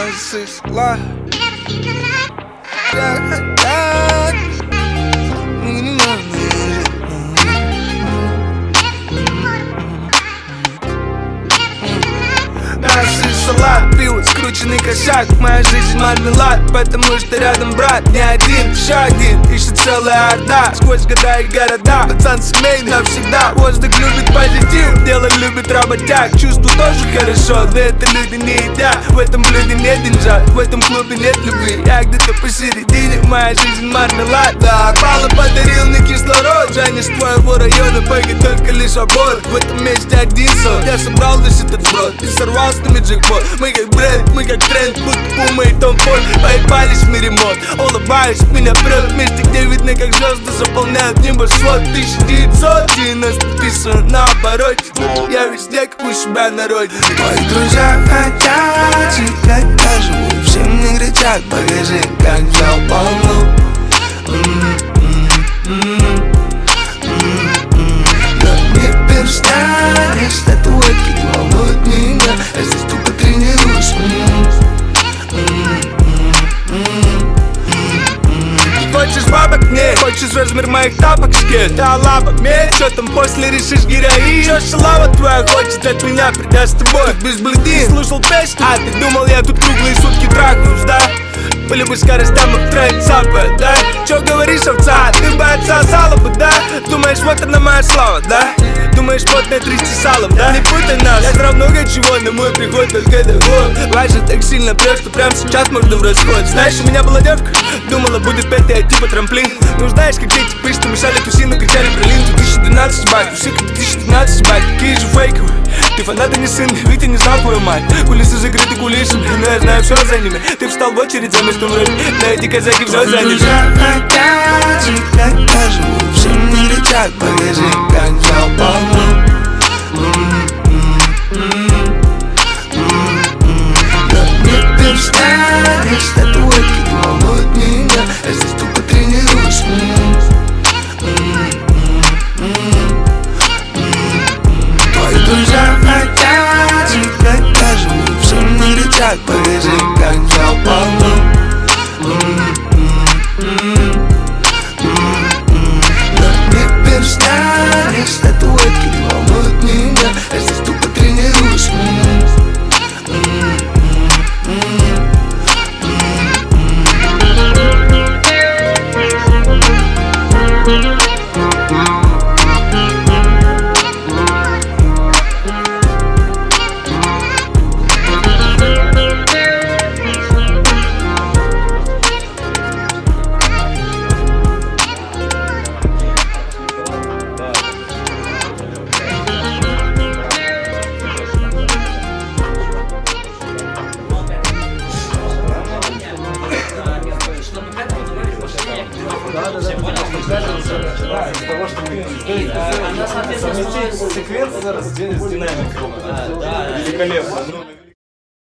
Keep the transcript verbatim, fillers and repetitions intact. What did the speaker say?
Nas is life. Салат, пиво, скрученный косяк. Моя жизнь мармелад, потому что рядом брат. Не один, еще один, ищет целая орда. Сквозь года и города, пацан семейный навсегда. Воздух любит позитив, дело любит работяг. Чувство тоже хорошо, но это люди не едят. В этом блюде нет деньжат, в этом клубе нет любви. Я где-то посередине, моя жизнь мармелад. Да, Пала подарил мне кислород. Жанни с твоего района, пойги только лишь аборт. В этом месте один сон, я собрал весь этот сброд и сорвал с нами джекпот. Мы как бренд, мы как тренд, будто Пума и Том Форд. Поебались в мире мод, улыбаюсь, меня прет. В месте, где видно, как звезды заполняют небосвод. Тысяча девятьсот девяносто писано на обороте. Я везде, как у себя на родине. Твои друзья хотят жить, как я живу. Все мне кричат, покажи, как я полну. Но не перестанешь, статуэтки не волнуют меня. Я здесь тупо тренируюсь. Хочешь бабок? Нет. Хочешь размер моих тапок? Скет. Да, лапок. Нет. Чё там после решишь героин? Чё шалава твоя хочет от меня придя с тобой? Как без бледин. Слушал песню? А ты думал, я тут круглые сутки трахаюсь, да? По любой скоростям их трейд цапает, да? Чё говоришь, овца? Ты бы отсосала бы, да? Думаешь, вот она моя слава, да? Думаешь, потное трясти салом, да? Не путай нас, я знаю много чего, но мой приход только дорогой. Важно так сильно прет, что прямо сейчас можно в расход. Знаешь, у меня была девка, думала, будет пятая типа трамплин. Ну знаешь, как эти пышь, что мешали тусину, кричали про лин. две тысячи двенадцать, бать, усы как две тысячи двенадцать, бать, какие же фейковые. Ты фанат, а не сын, ведь я не знал твою мать. Кулисы закрыты кулисами, но я знаю все за ними. Ты встал в очередь за местом вроде, но эти казаки все заняли. Друзья хотят жить, как я живу. Все мне кричат, покажи, как я полну. Но не перестанешь, статуэтки не волнуют меня. Я здесь тупо тренируюсь. Твои друзья хотят жить, как я живу. Все мне кричат, покажи, как я полну. Но не перестанешь, статуэтки не волнуют меня. Я здесь тупо тренируюсь. Она, соответственно, секвенция с динамикой. Великолепно.